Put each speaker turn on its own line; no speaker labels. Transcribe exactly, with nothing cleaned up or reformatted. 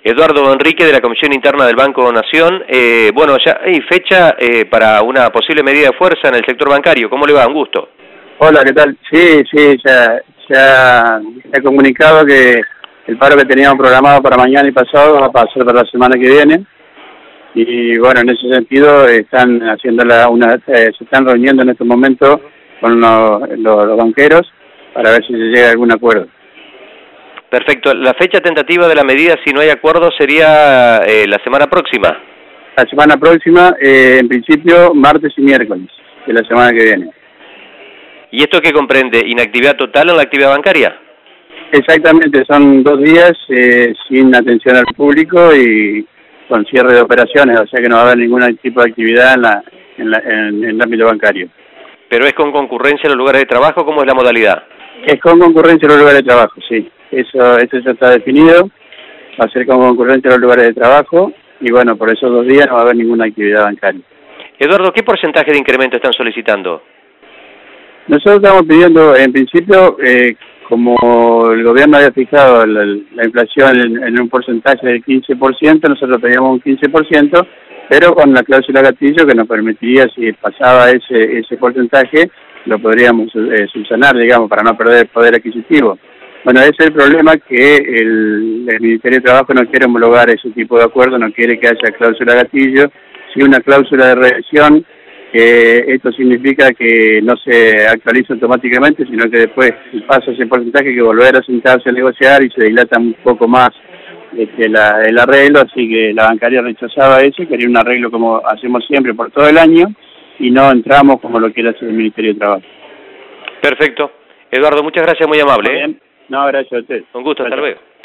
Eduardo Enrique, de la Comisión Interna del Banco Nación. Eh, bueno, ya hay fecha eh, para una posible medida de fuerza en el sector bancario. ¿Cómo le va? Un gusto.
Hola, ¿qué tal? Sí, sí, ya, ya he comunicado que el paro que teníamos programado para mañana y pasado va a pasar para la semana que viene. Y bueno, en ese sentido están haciendo la, una, eh, se están reuniendo en estos momentos con los, los, los banqueros para ver si se llega a algún acuerdo.
Perfecto. La fecha tentativa de la medida, si no hay acuerdo, sería eh, la semana próxima.
La semana próxima, eh, en principio, martes y miércoles de la semana que viene.
¿Y esto qué comprende? ¿Inactividad total en la actividad bancaria? Exactamente,
son dos días eh, sin atención al público y con cierre de operaciones, o sea que no va a haber ningún tipo de actividad en, la, en, la, en, en el ámbito bancario.
¿Pero es con concurrencia en los lugares de trabajo? ¿Cómo es la modalidad?
Es con concurrencia en los lugares de trabajo, sí. Eso, eso ya está definido, va a ser con concurrencia en los lugares de trabajo y bueno, por esos dos días no va a haber ninguna actividad bancaria.
Eduardo, ¿qué porcentaje de incremento están solicitando?
Nosotros estamos pidiendo, en principio, eh, como el gobierno había fijado la, la inflación en, en un porcentaje del quince por ciento, nosotros pedíamos un quince por ciento, pero con la cláusula gatillo que nos permitiría, si pasaba ese, ese porcentaje, lo podríamos eh, subsanar, digamos, para no perder el poder adquisitivo. Bueno, ese es el problema, que el, el Ministerio de Trabajo no quiere homologar ese tipo de acuerdo, no quiere que haya cláusula gatillo, sí una cláusula de revisión, que esto significa que no se actualiza automáticamente, sino que después pasa ese porcentaje que volver a sentarse a negociar y se dilata un poco más este, la, el arreglo, así que la bancaria rechazaba eso, quería un arreglo como hacemos siempre por todo el año y no entramos como lo quiere hacer el Ministerio de Trabajo.
Perfecto. Eduardo, muchas gracias, muy amable.
Muy bien. No, gracias a usted.
Un gusto, hasta luego.